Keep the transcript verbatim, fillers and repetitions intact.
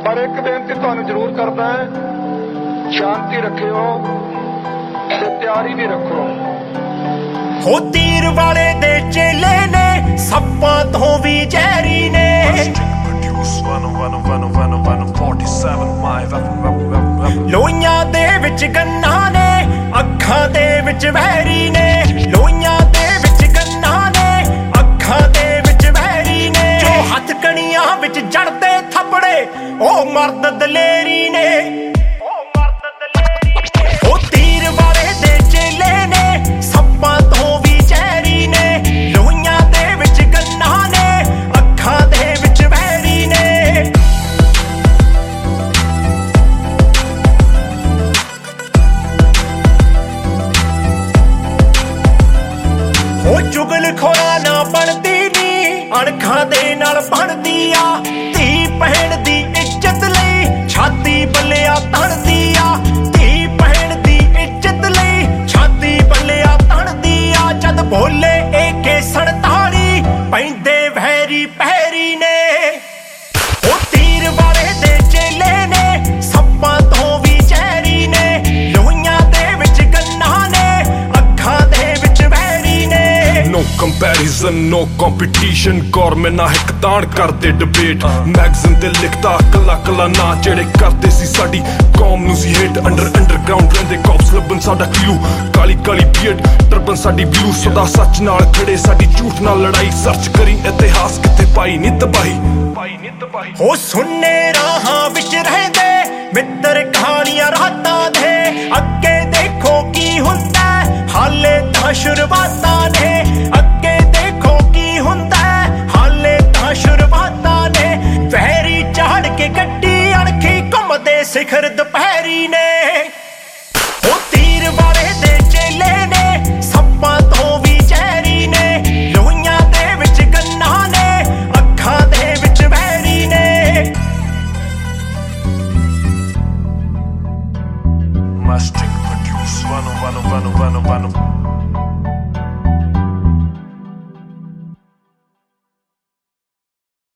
ਪਰ ਇੱਕ ਬੇਨਤੀ ਤੁਹਾਨੂੰ ਜ਼ਰੂਰ ਕਰਦਾ ਹੈ, ਸ਼ਾਂਤੀ ਰੱਖਿਓ ਤੇ ਤਿਆਰੀ ਵੀ ਰੱਖੋ। ਹੋ ਤੀਰ ਵਾਲੇ ਦੇ ਚੇਲੇ ਨੇ, ਸੱਪਾਂ ਤੋਂ ਵੀ ਜ਼ਹਿਰੀ ਨੇ। ਲੋਈਆਂ ਦੇ ਵਿੱਚ ਗੰਨਾਂ ਨੇ, ਅੱਖਾਂ ਦੇ ਵਿੱਚ ਵਹਿਰੀ ਨੇ। ਲੋਈਆਂ ਦੇ ਵਿੱਚ ਗੰਨਾਂ ਨੇ, ਅੱਖਾਂ ਦੇ ਵਿੱਚ ਵਹਿਰੀ ਨੇ। ਜੋ ਹੱਥ ਕਣੀਆਂ ਵਿੱਚ ਜੜਦੇ ਥੱਪੜੇ, ਉਹ ਮਰਦ ਦਲੇਰੀ ਨੇ। ਉਹ ਤੀਰ ਵਾਲੇ ਦੇ ਚੇਲੇ ਨੇ, ਸੱਪਾਂ ਤੋਂ ਵੀ ਜ਼ਹਿਰੀ ਨੇ। ਲੋਈਆਂ ਦੇ ਵਿੱਚ ਗੰਨਾਂ ਨੇ, ਅੱਖਾਂ ਦੇ ਵਿੱਚ ਵਹਿਰੀ ਨੇ। ਉਹ ਚੁਗਲਖੋਰਾਂ ਨਾ ਬਣਦੀ ਨੀ, ਅਣਖਾਂ ਦੇ ਨਾਲ ਬਣਦੀ ਆ। ਧੀ ਭੈਣ ਦੀ ਇੱਜ਼ਤ ਲਈ ਛਾਤੀ ਪੱਲਿਆ ਤਣਦੀ ਆ। ਧੀ ਭੈਣ ਦੀ ਇੱਜ਼ਤ ਲਈ ਛਾਤੀ ਪੱਲਿਆ ਤਣਦੀ ਆ। ਜਦ ਬੋਲੇ ਏ ਕੇ ਸੰਤਾਲੀ, ਪੈਂਦੇ ਵਹਿਰੀ ਪਹਿਰੀ ਨੇ। ਉਹ ਤੀਰ ਵਾਲੇ ਦੇ ਚੇਲੇ ਨੇ, ਸੱਪਾਂ ਤੋਂ ਵੀ ਜ਼ਹਿਰੀ ਨੇ। ਲੋਈਆਂ ਦੇ ਵਿੱਚ ਗੰਨਾਂ ਨੇ, ਅੱਖਾਂ ਦੇ ਵਿੱਚ ਵਹਿਰੀ ਨੇ। No comparison, no competition, Kaur ਮੈਂ ਨਾ ਇੱਕ ਤਾਣ ਕਰਦੇ ਡਿਬੇਟ। ਮੈਗਜ਼ੀਨ ਤੇ ਲਿਖਦਾ ਕੱਲਾ ਕੱਲਾ ਨਾਂ, ਜਿਹੜੇ ਕਰਦੇ ਸੀ ਸਾਡੀ ਕੌਮ ਨੂੰ ਸੀ ਹੇਟ। ਅੰਡਰ ਅੰਡਰਗਰਾਉਂਡ ਰਹਿੰਦੇ ਕੌਪਸ ਲੱਭਣ ਸਾਡਾ ਕਲੂ। ਕਾਲੀ ਕਾਲੀ ਬੀਅਡ ਟਰਬਨ ਸਾਡੀ ਬਲੂ। ਸਦਾ ਸੱਚ ਨਾਲ ਖੜੇ, ਸਾਡੀ ਝੂਠ ਨਾਲ ਲੜਾਈ। ਸਰਚ ਕਰੀ ਇਤਿਹਾਸ ਕਿਤੇ ਪਾਈ ਨੀ ਤਬਾਹੀ, ਪਾਈ ਨੀ ਤਬਾਹੀ। ਹੋ ਸੁੰਨੇ ਰਾਹਾਂ ਵਿੱਚ ਰਹਿੰਦੇ ਮਿੱਤਰ, ਕਹਾਣੀਆਂ ਰਾਤਾਂ ਦੇ। ਅੱਗੇ ਦੇਖੋ ਕੀ ਹੁੰਦਾ, ਹਾਲੇ ਤਾਂ ਸ਼ੁਰੂਆਤਾਂ ਨੇ। ਅੱਗੇ ਦੇਖੋ ਕੀ ਹੁੰਦਾ, ਹਾਲੇ ਤਾਂ ਸ਼ੁਰੂਆਤਾਂ ਨੇ। ਵਹਿਰੀ ਚਾੜ ਕੇ ਗੱਡੀ ਅਣਖੀ ਘੁੰਮਦੇ ਸਿਖਰ ਦੁਪਹਿਰੀ ਨੇ। ਉਹ ਤੀਰ ਵਾਲੇ ਦੇ ਚੇਲੇ ਨੇ, ਸੱਪਾਂ ਤੋਂ ਵੀ ਜ਼ਹਿਰੀ ਨੇ। ਲੋਈਆਂ ਦੇ ਵਿੱਚ ਗੰਨਾਂ ਨੇ, ਅੱਖਾਂ ਦੇ ਵਿੱਚ ਵਹਿਰੀ ਨੇ। Mastic produce, vano, vano, vano, vano, vano.